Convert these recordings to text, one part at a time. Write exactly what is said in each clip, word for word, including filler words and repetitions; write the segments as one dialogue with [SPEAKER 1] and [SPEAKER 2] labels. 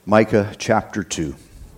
[SPEAKER 1] Micah chapter two.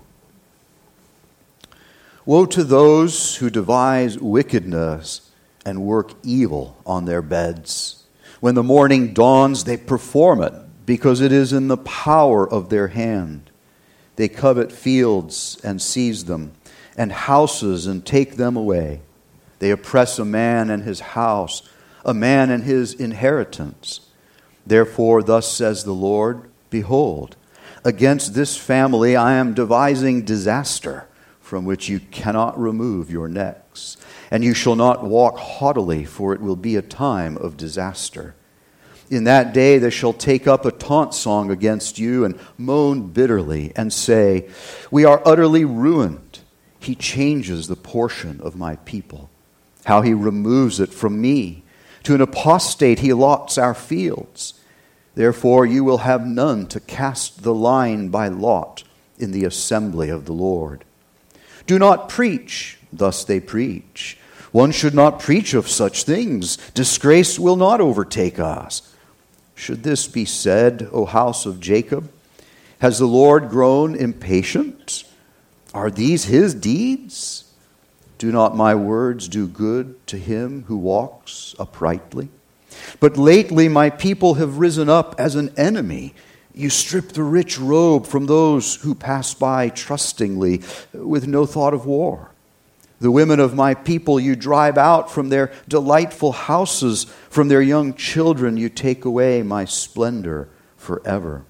[SPEAKER 1] Woe to those who devise wickedness and work evil on their beds. When the morning dawns, they perform it, because it is in the power of their hand. They covet fields and seize them, and houses and take them away. They oppress a man and his house, a man and his inheritance. Therefore, thus says the Lord, Behold, against this family I am devising disaster, from which you cannot remove your necks. And you shall not walk haughtily, for it will be a time of disaster. In that day they shall take up a taunt song against you, and moan bitterly, and say, We are utterly ruined. He changes the portion of my people. How he removes it from me. To an apostate he allots our fields. Therefore you will have none to cast the line by lot in the assembly of the Lord. Do not preach, thus they preach. One should not preach of such things. Disgrace will not overtake us. Should this be said, O house of Jacob? Has the Lord grown impatient? Are these his deeds? Do not my words do good to him who walks uprightly? But lately my people have risen up as an enemy. You strip the rich robe from those who pass by trustingly, with no thought of war. The women of my people you drive out from their delightful houses. From their young children you take away my splendor forever.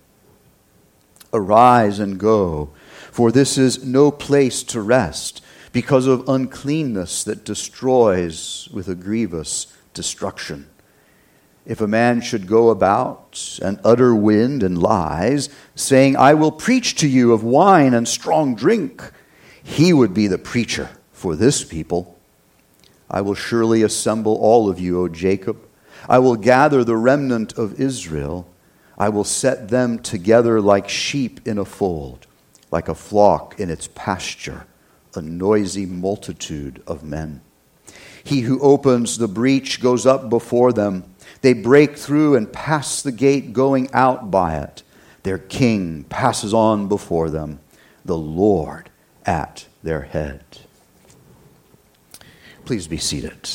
[SPEAKER 1] Arise and go, for this is no place to rest, because of uncleanness that destroys with a grievous destruction. If a man should go about and utter wind and lies, saying, I will preach to you of wine and strong drink, he would be the preacher for this people. I will surely assemble all of you, O Jacob. I will gather the remnant of Israel. I will set them together like sheep in a fold, like a flock in its pasture, a noisy multitude of men. He who opens the breach goes up before them. They break through and pass the gate, going out by it. Their king passes on before them, the Lord at their head. Please be seated.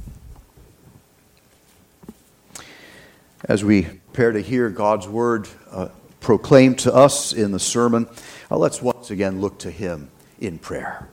[SPEAKER 1] As we prepare to hear God's word uh, proclaimed to us in the sermon, uh, let's once again look to him in prayer.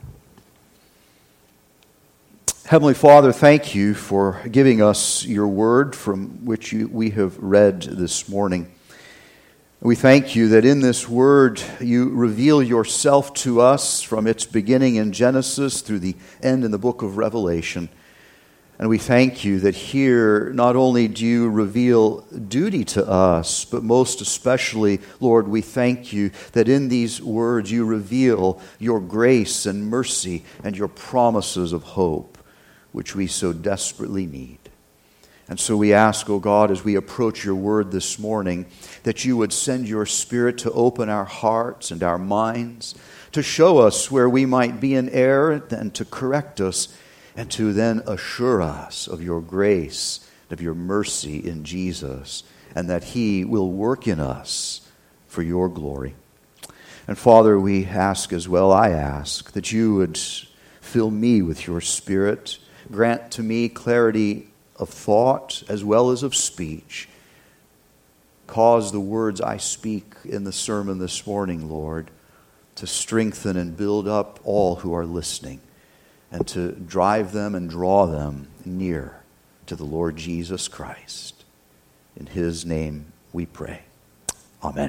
[SPEAKER 1] Heavenly Father, thank you for giving us your word from which you, we have read this morning. We thank you that in this word you reveal yourself to us from its beginning in Genesis through the end in the book of Revelation. And we thank you that here not only do you reveal duty to us, but most especially, Lord, we thank you that in these words you reveal your grace and mercy and your promises of hope, which we so desperately need. And so we ask, O God, as we approach your word this morning, that you would send your Spirit to open our hearts and our minds, to show us where we might be in error and to correct us, and to then assure us of your grace, of your mercy in Jesus, and that he will work in us for your glory. And Father, we ask as well, I ask, that you would fill me with your Spirit. Grant to me clarity of thought as well as of speech. Cause the words I speak in the sermon this morning, Lord, to strengthen and build up all who are listening, and to drive them and draw them near to the Lord Jesus Christ. In his name we pray. Amen.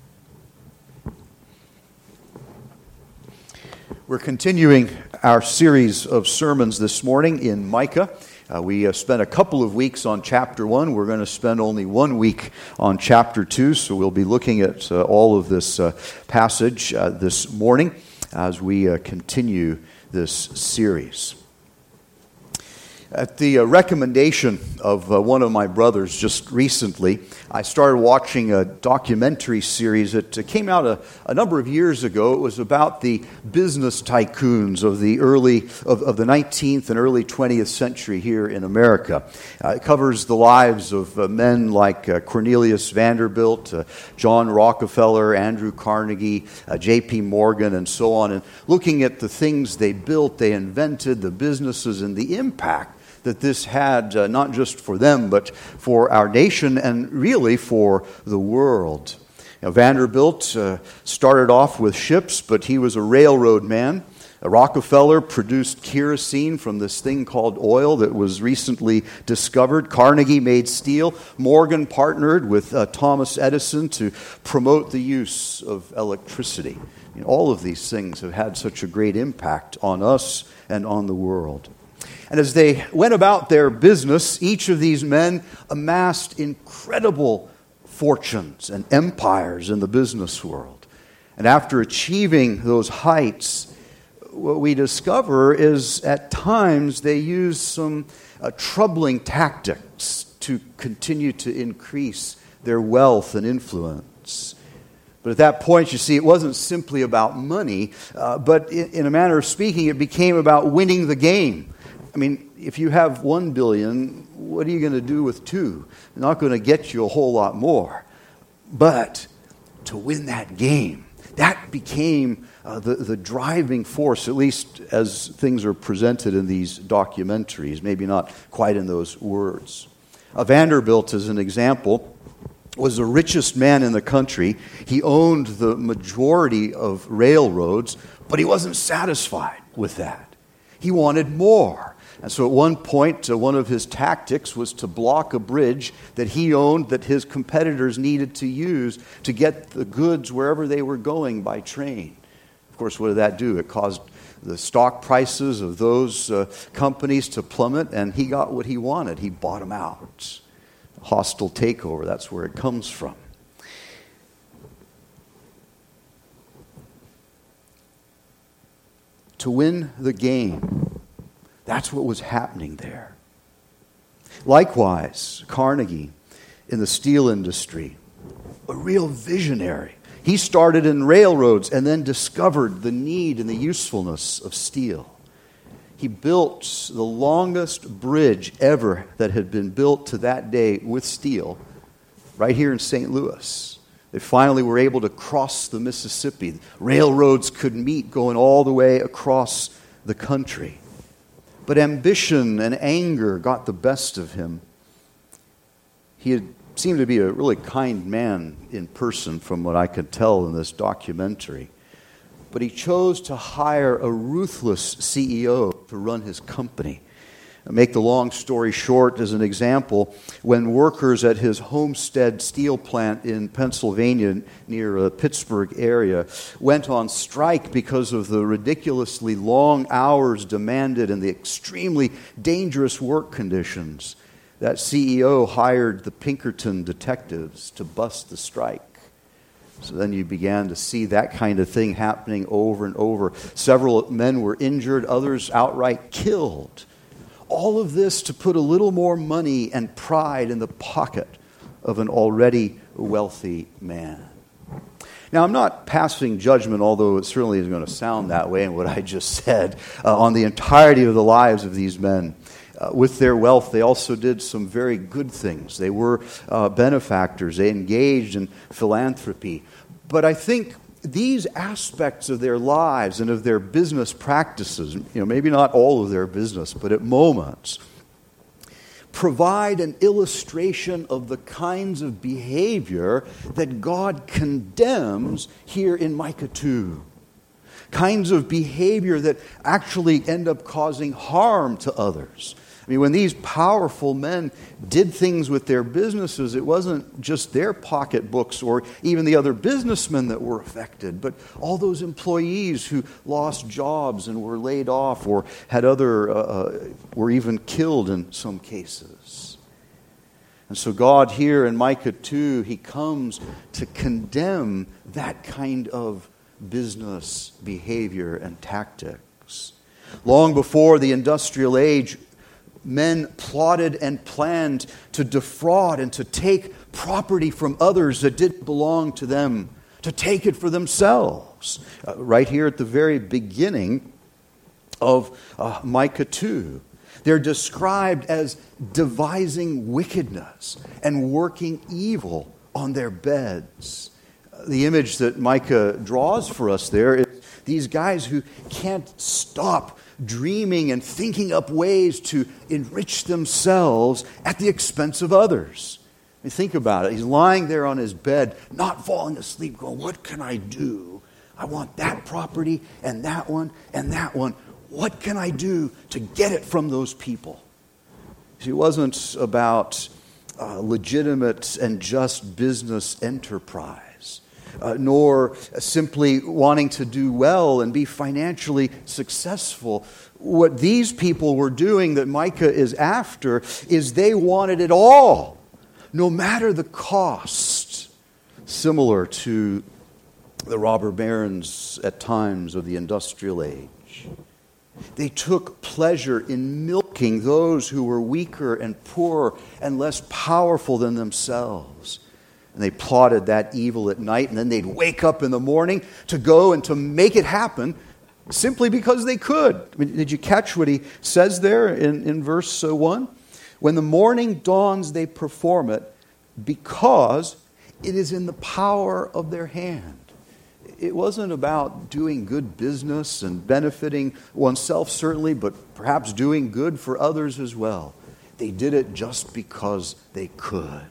[SPEAKER 1] We're continuing our series of sermons this morning in Micah. Uh, we uh, spent a couple of weeks on chapter one. We're going to spend only one week on chapter two, so we'll be looking at uh, all of this uh, passage uh, this morning as we uh, continue this series. At the uh, recommendation of uh, one of my brothers just recently, I started watching a documentary series that uh, came out a, a number of years ago. It was about the business tycoons of the early of, of the nineteenth and early twentieth century here in America. Uh, it covers the lives of uh, men like uh, Cornelius Vanderbilt, uh, John Rockefeller, Andrew Carnegie, uh, J P Morgan, and so on, and looking at the things they built, they invented, the businesses, and the impact that this had, uh, not just for them, but for our nation and really for the world. Now, Vanderbilt uh, started off with ships, but he was a railroad man. Uh, Rockefeller produced kerosene from this thing called oil that was recently discovered. Carnegie made steel. Morgan partnered with uh, Thomas Edison to promote the use of electricity. You know, all of these things have had such a great impact on us and on the world. And as they went about their business, each of these men amassed incredible fortunes and empires in the business world. And after achieving those heights, what we discover is at times they used some uh, troubling tactics to continue to increase their wealth and influence. But at that point, you see, it wasn't simply about money, uh, but in, in a manner of speaking, it became about winning the game. I mean, if you have one billion, what are you going to do with two? They're not going to get you a whole lot more. But to win that game, that became uh, the, the driving force, at least as things are presented in these documentaries, maybe not quite in those words. Uh, Vanderbilt, as an example, was the richest man in the country. He owned the majority of railroads, but he wasn't satisfied with that. He wanted more. And so at one point, uh, one of his tactics was to block a bridge that he owned that his competitors needed to use to get the goods wherever they were going by train. Of course, what did that do? It caused the stock prices of those uh, companies to plummet, and he got what he wanted. He bought them out. Hostile takeover, that's where it comes from. To win the game, that's what was happening there. Likewise, Carnegie in the steel industry, a real visionary. He started in railroads and then discovered the need and the usefulness of steel. He built the longest bridge ever that had been built to that day with steel right here in Saint Louis. They finally were able to cross the Mississippi. Railroads could meet going all the way across the country. But ambition and anger got the best of him. He had seemed to be a really kind man in person from what I could tell in this documentary. But he chose to hire a ruthless C E O to run his company. I'll make the long story short, as an example, when workers at his Homestead steel plant in Pennsylvania near the Pittsburgh area went on strike because of the ridiculously long hours demanded and the extremely dangerous work conditions, that C E O hired the Pinkerton detectives to bust the strike. So then you began to see that kind of thing happening over and over. Several men were injured, others outright killed. All of this to put a little more money and pride in the pocket of an already wealthy man. Now, I'm not passing judgment, although it certainly is going to sound that way in what I just said, uh, on the entirety of the lives of these men. Uh, with their wealth, they also did some very good things. They were uh, benefactors. They engaged in philanthropy. But I think these aspects of their lives and of their business practices, you know, maybe not all of their business, but at moments, provide an illustration of the kinds of behavior that God condemns here in Micah two. Kinds of behavior that actually end up causing harm to others. I mean, when these powerful men did things with their businesses, it wasn't just their pocketbooks or even the other businessmen that were affected, but all those employees who lost jobs and were laid off or had other, uh, were even killed in some cases. And so God here in Micah two, he comes to condemn that kind of business behavior and tactics. Long before the industrial age, Men plotted and planned to defraud and to take property from others that didn't belong to them, to take it for themselves. Uh, right here at the very beginning of uh, Micah two, they're described as devising wickedness and working evil on their beds. The image that Micah draws for us there is these guys who can't stop dreaming and thinking up ways to enrich themselves at the expense of others. I mean, think about it. He's lying there on his bed, not falling asleep, going, what can I do? I want that property and that one and that one. What can I do to get it from those people? See, it wasn't about uh, legitimate and just business enterprise, uh, nor simply wanting to do well and be financially successful. What these people were doing that Micah is after is they wanted it all, no matter the cost, similar to the robber barons at times of the industrial age. They took pleasure in milking those who were weaker and poorer and less powerful than themselves. And they plotted that evil at night, and then they'd wake up in the morning to go and to make it happen simply because they could. I mean, did you catch what he says there in, in verse one? When the morning dawns, they perform it because it is in the power of their hand. It wasn't about doing good business and benefiting oneself, certainly, but perhaps doing good for others as well. They did it just because they could.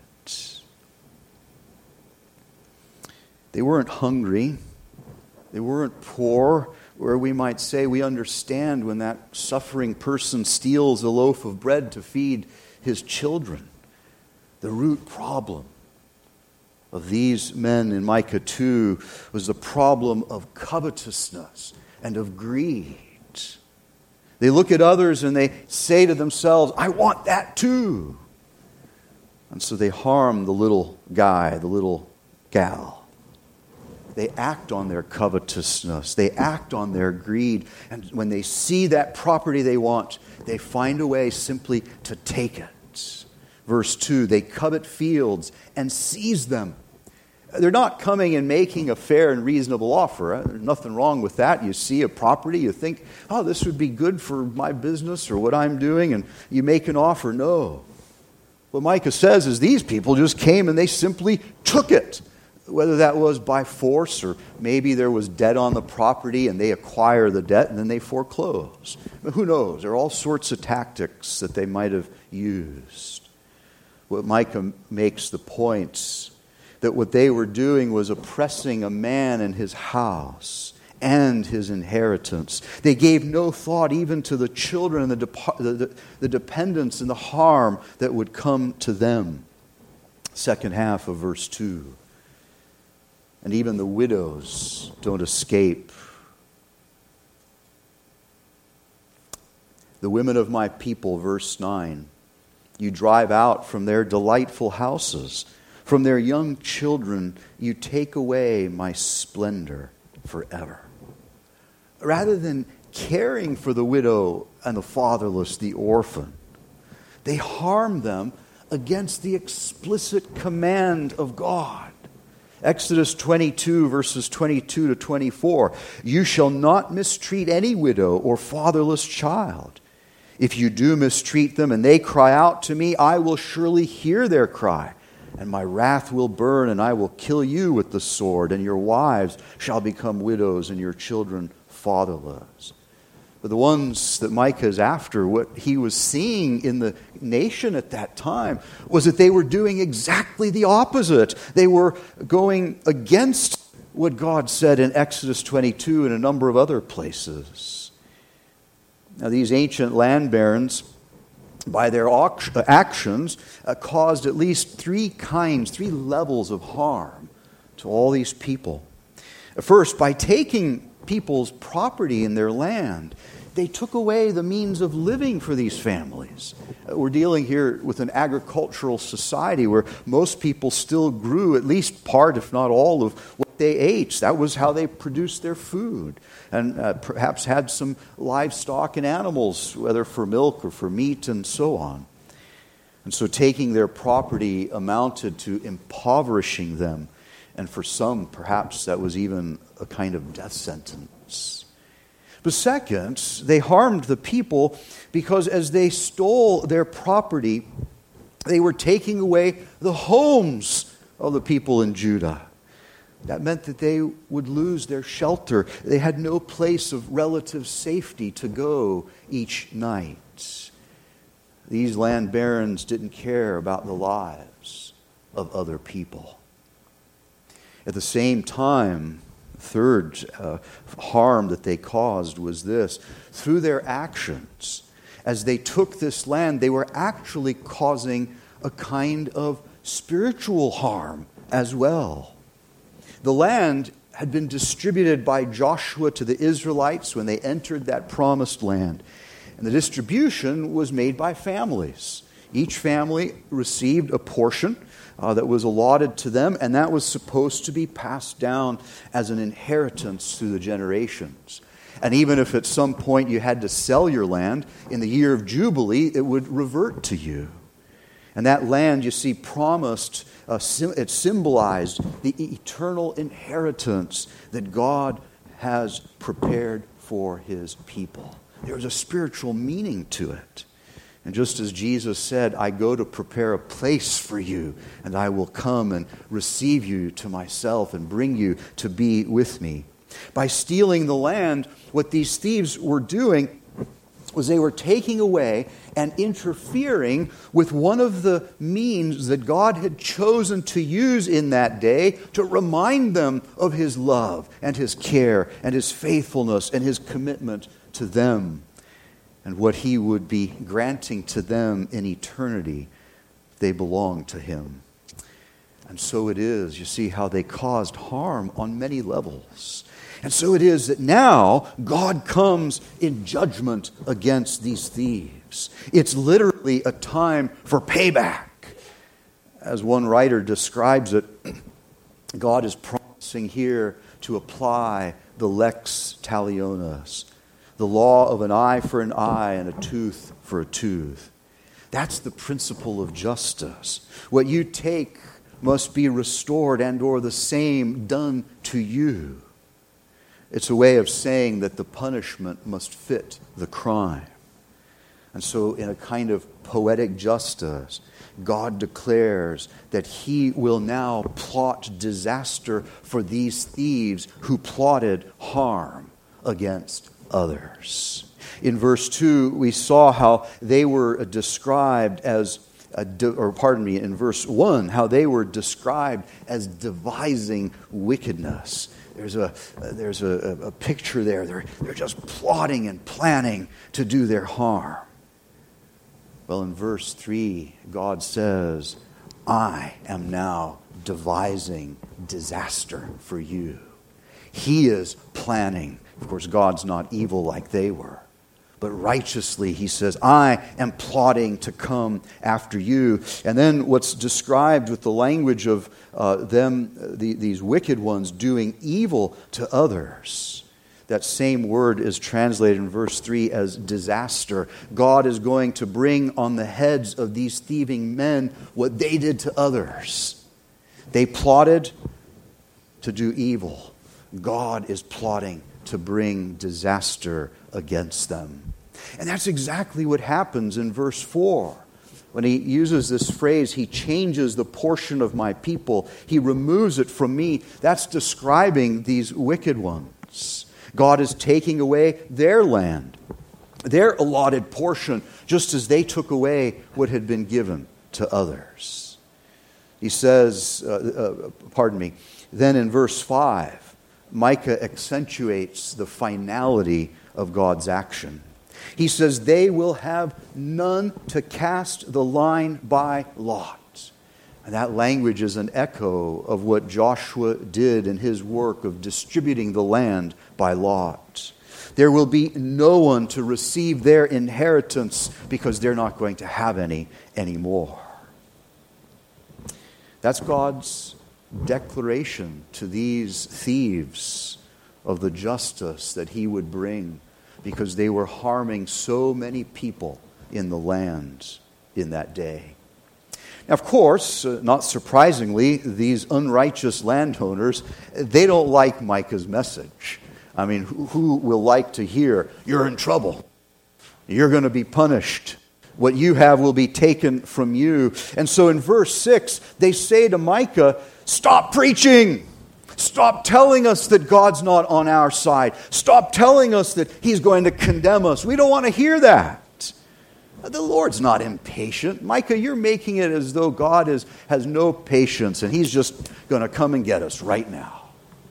[SPEAKER 1] They weren't hungry. They weren't poor, where we might say we understand when that suffering person steals a loaf of bread to feed his children. The root problem of these men in Micah two was the problem of covetousness and of greed. They look at others and they say to themselves, I want that too. And so they harm the little guy, the little gal. They act on their covetousness. They act on their greed. And when they see that property they want, they find a way simply to take it. Verse two, they covet fields and seize them. They're not coming and making a fair and reasonable offer. There's nothing wrong with that. You see a property, you think, oh, this would be good for my business or what I'm doing, and you make an offer. No. What Micah says is these people just came and they simply took it. Whether that was by force or maybe there was debt on the property and they acquire the debt and then they foreclose. But who knows? There are all sorts of tactics that they might have used. What Micah makes the point that what they were doing was oppressing a man and his house and his inheritance. They gave no thought even to the children and the, de- the, the dependents and the harm that would come to them. Second half of verse two. And even the widows don't escape. The women of my people, verse nine. You drive out from their delightful houses. From their young children, you take away my splendor forever. Rather than caring for the widow and the fatherless, the orphan, they harm them against the explicit command of God. Exodus twenty-two, verses twenty-two to twenty-four. You shall not mistreat any widow or fatherless child. If you do mistreat them and they cry out to me, I will surely hear their cry, and my wrath will burn, and I will kill you with the sword, and your wives shall become widows, and your children fatherless. But the ones that Micah is after, what he was seeing in the nation at that time was that they were doing exactly the opposite. They were going against what God said in Exodus twenty-two and a number of other places. Now, these ancient land barons, by their actions, uh, caused at least three kinds, three levels of harm to all these people. First, by taking people's property and their land. They took away the means of living for these families. We're dealing here with an agricultural society where most people still grew at least part, if not all, of what they ate. That was how they produced their food. And uh, perhaps had some livestock and animals, whether for milk or for meat and so on. And so taking their property amounted to impoverishing them. And for some, perhaps that was even a kind of death sentence. But second, they harmed the people because as they stole their property, they were taking away the homes of the people in Judah. That meant that they would lose their shelter. They had no place of relative safety to go each night. These land barons didn't care about the lives of other people. At the same time, third uh, harm that they caused was this. Through their actions, as they took this land, they were actually causing a kind of spiritual harm as well. The land had been distributed by Joshua to the Israelites when they entered that promised land. And the distribution was made by families. Each family received a portion Uh, that was allotted to them, and that was supposed to be passed down as an inheritance through the generations. And even if at some point you had to sell your land, in the year of Jubilee, it would revert to you. And that land, you see, promised, uh, sim- it symbolized the eternal inheritance that God has prepared for His people. There was a spiritual meaning to it. And just as Jesus said, I go to prepare a place for you, and I will come and receive you to myself and bring you to be with me. By stealing the land, what these thieves were doing was they were taking away and interfering with one of the means that God had chosen to use in that day to remind them of His love and His care and His faithfulness and His commitment to them, and what He would be granting to them in eternity if they belong to Him. And so it is, you see how they caused harm on many levels. And so it is that now God comes in judgment against these thieves. It's literally a time for payback. As one writer describes it, God is promising here to apply the lex talionis, the law of an eye for an eye and a tooth for a tooth. That's the principle of justice. What you take must be restored and or the same done to you. It's a way of saying that the punishment must fit the crime. And so in a kind of poetic justice, God declares that He will now plot disaster for these thieves who plotted harm against others. In verse two, we saw how they were described as, a, or pardon me, in verse one, how they were described as devising wickedness. There's a there's a, a picture there. They're, they're just plotting and planning to do their harm. Well, in verse three, God says, I am now devising disaster for you. He is planning. Of course, God's not evil like they were. But righteously, He says, I am plotting to come after you. And then what's described with the language of uh, them, the, these wicked ones, doing evil to others. That same word is translated in verse three as disaster. God is going to bring on the heads of these thieving men what they did to others. They plotted to do evil. God is plotting to bring disaster against them. And that's exactly what happens in verse four. When He uses this phrase, He changes the portion of my people. He removes it from me. That's describing these wicked ones. God is taking away their land, their allotted portion, just as they took away what had been given to others. He says, uh, uh, pardon me, then in verse five, Micah accentuates the finality of God's action. He says, they will have none to cast the line by lot. And that language is an echo of what Joshua did in his work of distributing the land by lot. There will be no one to receive their inheritance because they're not going to have any anymore. That's God's declaration to these thieves of the justice that he would bring because they were harming so many people in the land in that day. Now, of course, uh, not surprisingly, these unrighteous landowners, they don't like Micah's message. I mean, who, who will like to hear, you're in trouble, you're going to be punished, what you have will be taken from you? And so in verse six, they say to Micah, stop preaching. Stop telling us that God's not on our side. Stop telling us that he's going to condemn us. We don't want to hear that. The Lord's not impatient. Micah, you're making it as though God is, has no patience and he's just going to come and get us right now.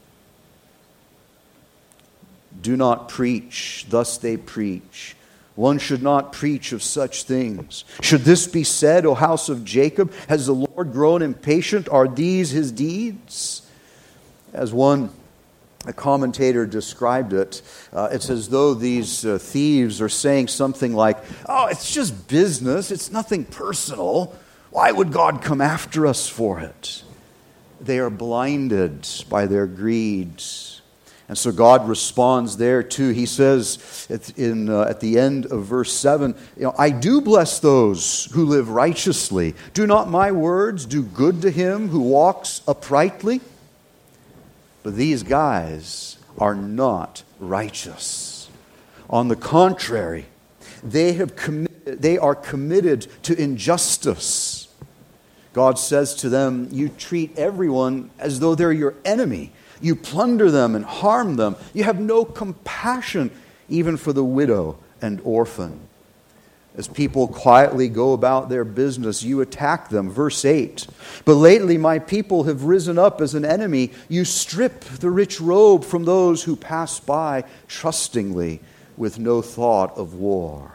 [SPEAKER 1] Do not preach, thus they preach. One should not preach of such things. Should this be said, O house of Jacob, has the Lord grown impatient? Are these his deeds? As one a commentator described it, uh, it's as though these uh, thieves are saying something like, oh, it's just business, it's nothing personal. Why would God come after us for it? They are blinded by their greed. And so God responds there too. He says at, in, uh, at the end of verse seven, you know, I do bless those who live righteously. Do not my words do good to him who walks uprightly? But these guys are not righteous. On the contrary, they have committed, they are committed to injustice. God says to them, you treat everyone as though they're your enemy. You plunder them and harm them. You have no compassion even for the widow and orphan. As people quietly go about their business, you attack them. Verse eight, but lately my people have risen up as an enemy. You strip the rich robe from those who pass by trustingly with no thought of war.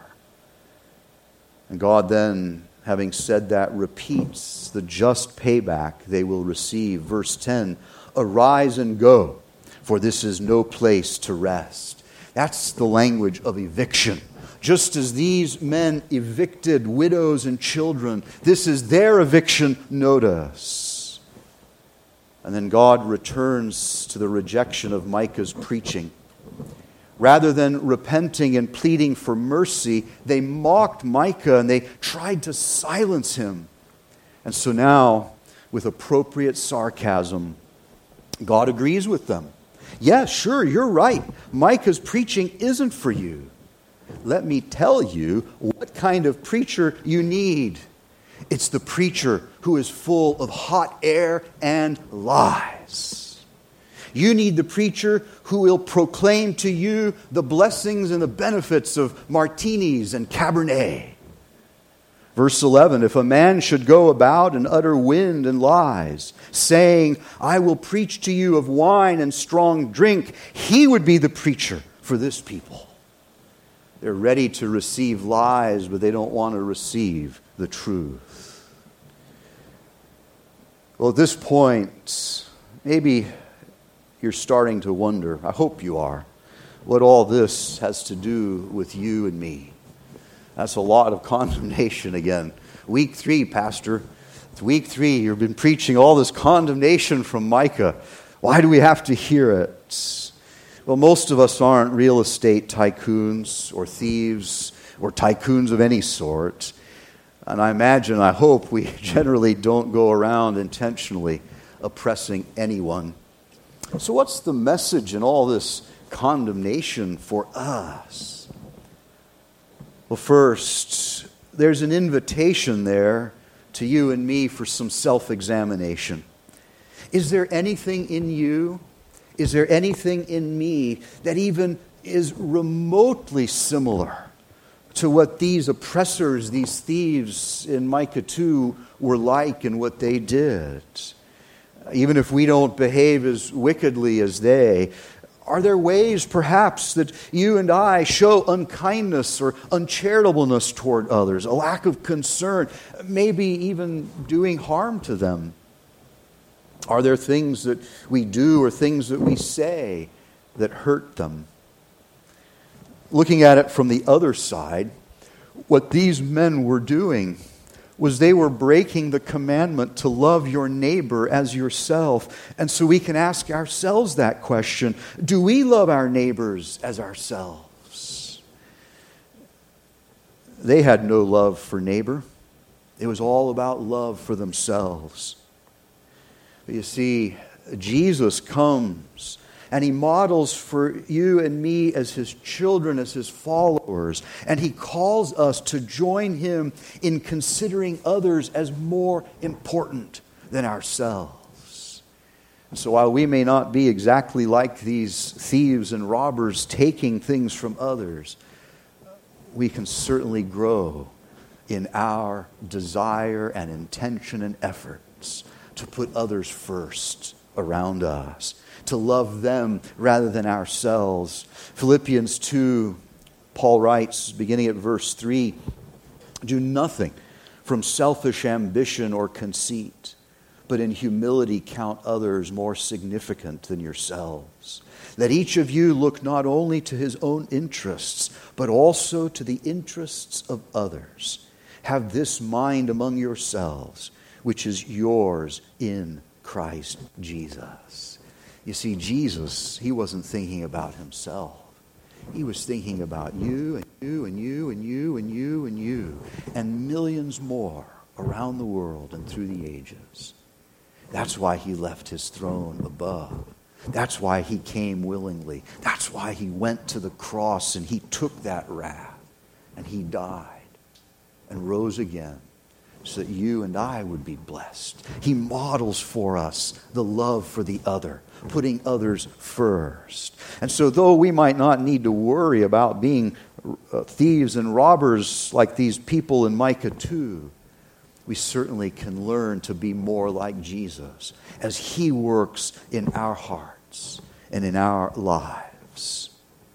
[SPEAKER 1] And God then, having said that, repeats the just payback they will receive. Verse ten, arise and go, for this is no place to rest. That's the language of eviction. Just as these men evicted widows and children, this is their eviction notice. And then God returns to the rejection of Micah's preaching. Rather than repenting and pleading for mercy, they mocked Micah and they tried to silence him. And so now, with appropriate sarcasm, God agrees with them. Yes, sure, you're right. Micah's preaching isn't for you. Let me tell you what kind of preacher you need. It's the preacher who is full of hot air and lies. You need the preacher who will proclaim to you the blessings and the benefits of martinis and Cabernet. Verse eleven, if a man should go about and utter wind and lies, saying, I will preach to you of wine and strong drink, he would be the preacher for this people. They're ready to receive lies, but they don't want to receive the truth. Well, at this point, maybe you're starting to wonder, I hope you are, what all this has to do with you and me. That's a lot of condemnation again. Week three, Pastor. It's week three. You've been preaching all this condemnation from Micah. Why do we have to hear it? Well, most of us aren't real estate tycoons or thieves or tycoons of any sort. And I imagine, I hope, we generally don't go around intentionally oppressing anyone. So what's the message in all this condemnation for us? Well, first, there's an invitation there to you and me for some self-examination. Is there anything in you? Is there anything in me that even is remotely similar to what these oppressors, these thieves in Micah two were like and what they did? Even if we don't behave as wickedly as they, Are there ways, perhaps, that you and I show unkindness or uncharitableness toward others, a lack of concern, maybe even doing harm to them? Are there things that we do or things that we say that hurt them? Looking at it from the other side, what these men were doing was they were breaking the commandment to love your neighbor as yourself. And so we can ask ourselves that question: do we love our neighbors as ourselves? They had no love for neighbor. It was all about love for themselves. But you see, Jesus comes and He models for you and me as His children, as His followers. And He calls us to join Him in considering others as more important than ourselves. And so while we may not be exactly like these thieves and robbers taking things from others, we can certainly grow in our desire and intention and efforts to put others first around us, to love them rather than ourselves. Philippians two, Paul writes, beginning at verse three, "Do nothing from selfish ambition or conceit, but in humility count others more significant than yourselves. Let each of you look not only to his own interests, but also to the interests of others. Have this mind among yourselves, which is yours in Christ Jesus." You see, Jesus, He wasn't thinking about Himself. He was thinking about you and you and you and you and you and you and millions more around the world and through the ages. That's why He left His throne above. That's why He came willingly. That's why He went to the cross and He took that wrath and He died and rose again, so that you and I would be blessed. He models for us the love for the other, putting others first. And so though we might not need to worry about being uh, thieves and robbers like these people in Micah two, we certainly can learn to be more like Jesus as He works in our hearts and in our lives.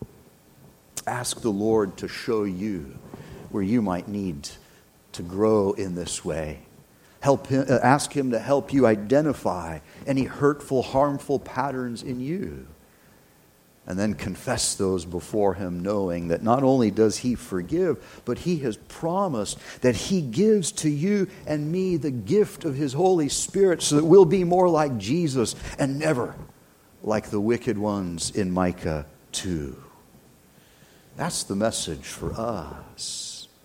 [SPEAKER 1] Ask the Lord to show you where you might need to grow in this way. Help him, uh, ask Him to help you identify any hurtful, harmful patterns in you. And then confess those before Him, knowing that not only does He forgive, but He has promised that He gives to you and me the gift of His Holy Spirit so that we'll be more like Jesus and never like the wicked ones in Micah two. That's the message for us.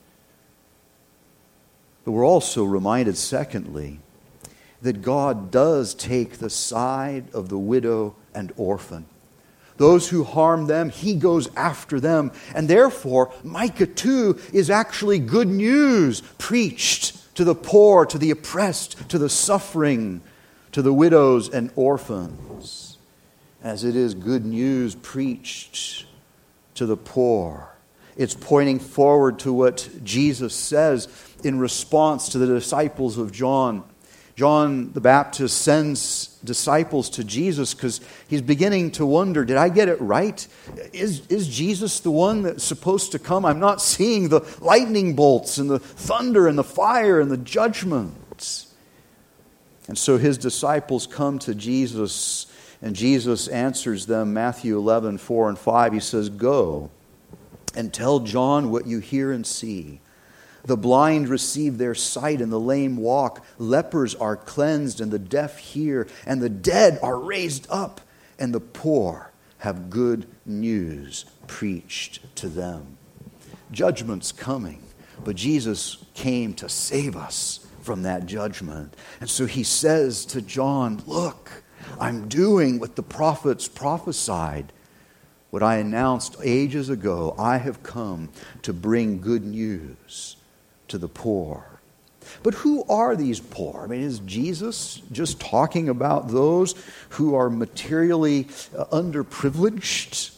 [SPEAKER 1] But we're also reminded, secondly, that God does take the side of the widow and orphan. Those who harm them, He goes after them. And therefore, Micah two is actually good news preached to the poor, to the oppressed, to the suffering, to the widows and orphans, as it is good news preached to the poor. It's pointing forward to what Jesus says in response to the disciples of John. John the Baptist sends disciples to Jesus because he's beginning to wonder, did I get it right? Is, is Jesus the one that's supposed to come? I'm not seeing the lightning bolts and the thunder and the fire and the judgments. And so his disciples come to Jesus, and Jesus answers them, Matthew eleven, four and five. He says, "Go and tell John what you hear and see. The blind receive their sight and the lame walk. Lepers are cleansed and the deaf hear. And the dead are raised up. And the poor have good news preached to them." Judgment's coming. But Jesus came to save us from that judgment. And so He says to John, look, I'm doing what the prophets prophesied. What I announced ages ago, I have come to bring good news to the poor. But who are these poor? I mean, is Jesus just talking about those who are materially uh, underprivileged?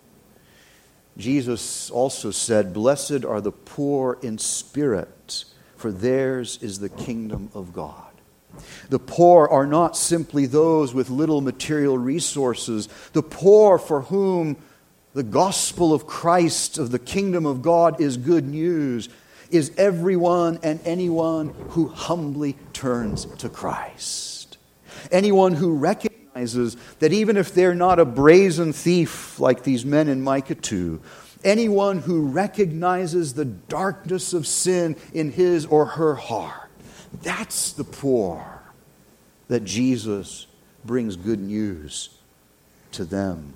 [SPEAKER 1] Jesus also said, "Blessed are the poor in spirit, for theirs is the kingdom of God." The poor are not simply those with little material resources. The poor for whom the gospel of Christ, of the kingdom of God, is good news, is everyone and anyone who humbly turns to Christ. Anyone who recognizes that even if they're not a brazen thief like these men in Micah two, anyone who recognizes the darkness of sin in his or her heart, that's the poor that Jesus brings good news to them.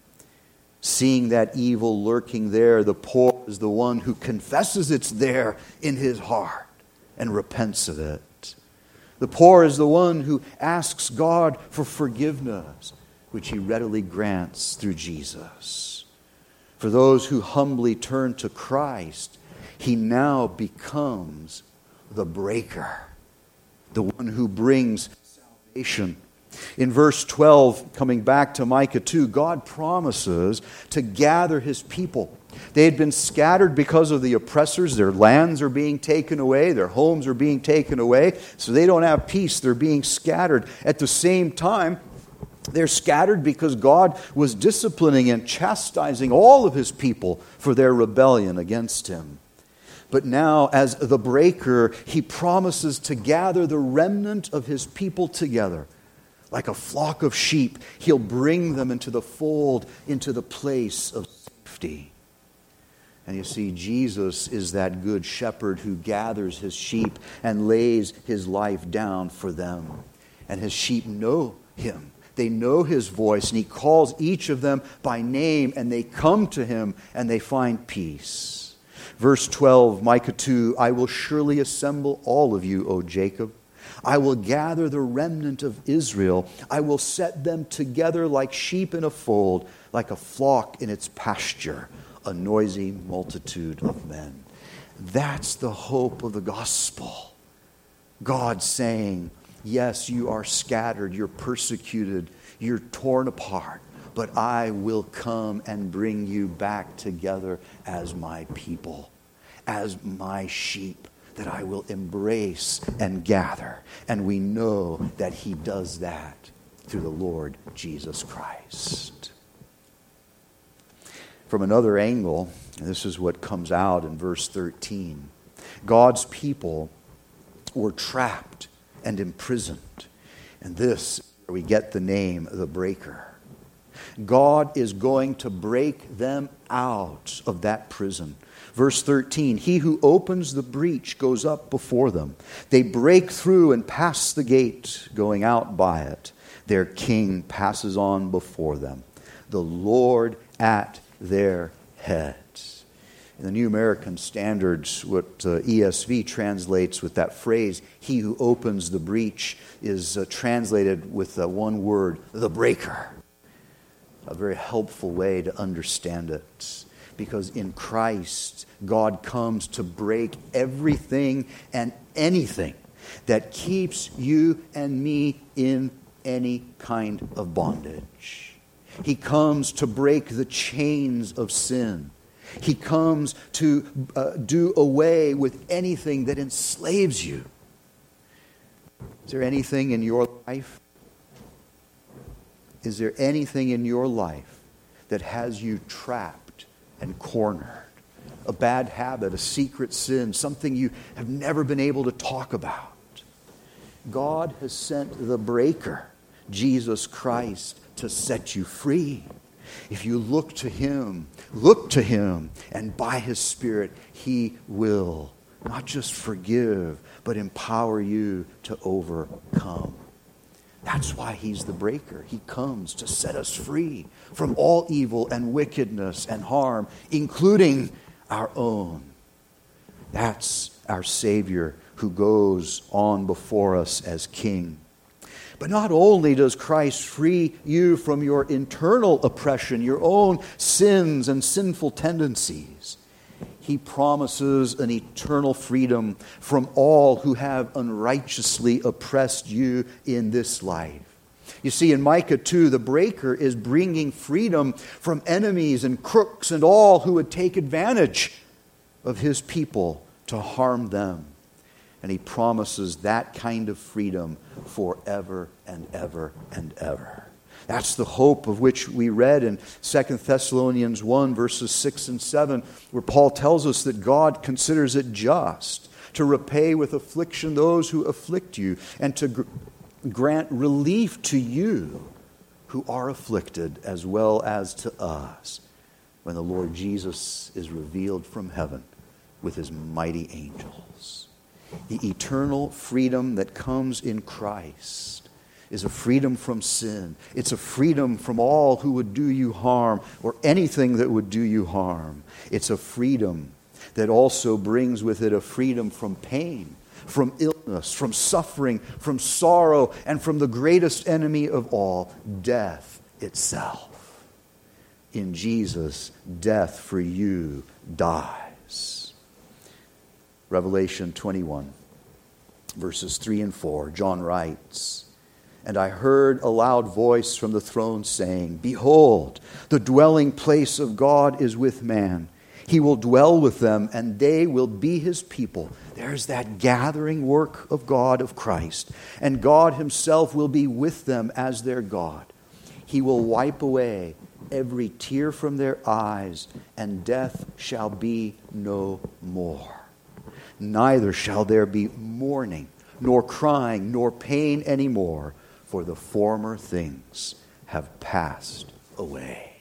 [SPEAKER 1] Seeing that evil lurking there, the poor is the one who confesses it's there in his heart and repents of it. The poor is the one who asks God for forgiveness, which he readily grants through Jesus. For those who humbly turn to Christ, he now becomes the breaker, the one who brings salvation. In verse twelve, coming back to Micah two, God promises to gather his people. They had been scattered because of the oppressors. Their lands are being taken away. Their homes are being taken away. So they don't have peace. They're being scattered. At the same time, they're scattered because God was disciplining and chastising all of his people for their rebellion against him. But now, as the breaker, he promises to gather the remnant of his people together. Like a flock of sheep, he'll bring them into the fold, into the place of safety. And you see, Jesus is that good shepherd who gathers his sheep and lays his life down for them. And his sheep know him. They know his voice, and he calls each of them by name, and they come to him, and they find peace. Verse twelve, Micah two, I will surely assemble all of you, O Jacob. I will gather the remnant of Israel. I will set them together like sheep in a fold, like a flock in its pasture, a noisy multitude of men. That's the hope of the gospel. God saying, yes, you are scattered, you're persecuted, you're torn apart, but I will come and bring you back together as my people, as my sheep, that I will embrace and gather. And we know that he does that through the Lord Jesus Christ. From another angle, this is what comes out in verse thirteen. God's people were trapped and imprisoned. And this, where we get the name, the breaker. God is going to break them out of that prison. Verse thirteen, he who opens the breach goes up before them. They break through and pass the gate, going out by it. Their king passes on before them, the Lord at their head. In the New American Standards, what uh, E S V translates with that phrase, he who opens the breach, is uh, translated with uh, one word, the breaker. A very helpful way to understand it. Because in Christ, God comes to break everything and anything that keeps you and me in any kind of bondage. He comes to break the chains of sin. He comes to uh, do away with anything that enslaves you. Is there anything in your life? Is there anything in your life that has you trapped and cornered? A bad habit, a secret sin, something you have never been able to talk about. God has sent the breaker, Jesus Christ, to set you free. If you look to him, look to him, and by his Spirit, he will not just forgive, but empower you to overcome. That's why he's the breaker. He comes to set us free from all evil and wickedness and harm, including our own. That's our Savior who goes on before us as King. But not only does Christ free you from your internal oppression, your own sins and sinful tendencies, he promises an eternal freedom from all who have unrighteously oppressed you in this life. You see, in Micah two, the breaker is bringing freedom from enemies and crooks and all who would take advantage of his people to harm them. And he promises that kind of freedom forever and ever and ever. That's the hope of which we read in Second Thessalonians one, verses six and seven, where Paul tells us that God considers it just to repay with affliction those who afflict you, and to gr- grant relief to you who are afflicted, as well as to us, when the Lord Jesus is revealed from heaven with his mighty angels. The eternal freedom that comes in Christ is a freedom from sin. It's a freedom from all who would do you harm, or anything that would do you harm. It's a freedom that also brings with it a freedom from pain, from illness, from suffering, from sorrow, and from the greatest enemy of all, death itself. In Jesus, death for you dies. Revelation twenty-one, verses three and four, John writes, "And I heard a loud voice from the throne saying, 'Behold, the dwelling place of God is with man. He will dwell with them, and they will be his people.'" There's that gathering work of God, of Christ. "And God himself will be with them as their God. He will wipe away every tear from their eyes, and death shall be no more. Neither shall there be mourning, nor crying, nor pain any more, for the former things have passed away."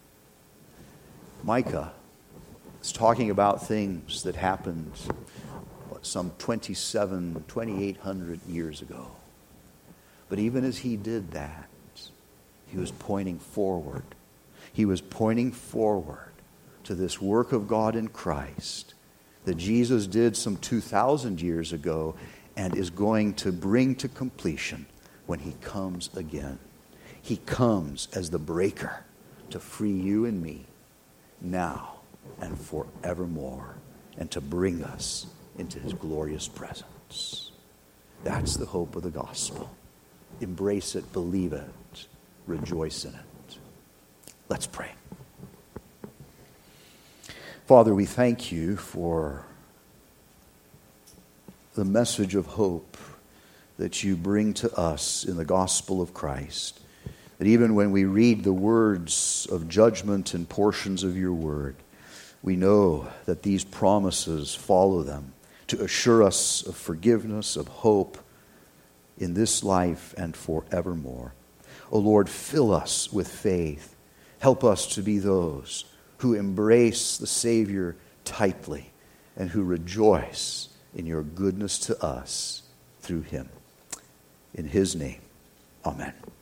[SPEAKER 1] Micah is talking about things that happened what, some twenty-seven, twenty-eight hundred years ago. But even as he did that, he was pointing forward. He was pointing forward to this work of God in Christ that Jesus did some two thousand years ago and is going to bring to completion when he comes again. He comes as the breaker to free you and me now and forevermore, and to bring us into his glorious presence. That's the hope of the gospel. Embrace it, believe it, rejoice in it. Let's pray. Father, we thank you for the message of hope that you bring to us in the gospel of Christ. That even when we read the words of judgment and portions of your word, we know that these promises follow them to assure us of forgiveness, of hope in this life and forevermore. O Lord, fill us with faith. Help us to be those who embrace the Savior tightly and who rejoice in your goodness to us through him. In his name, amen.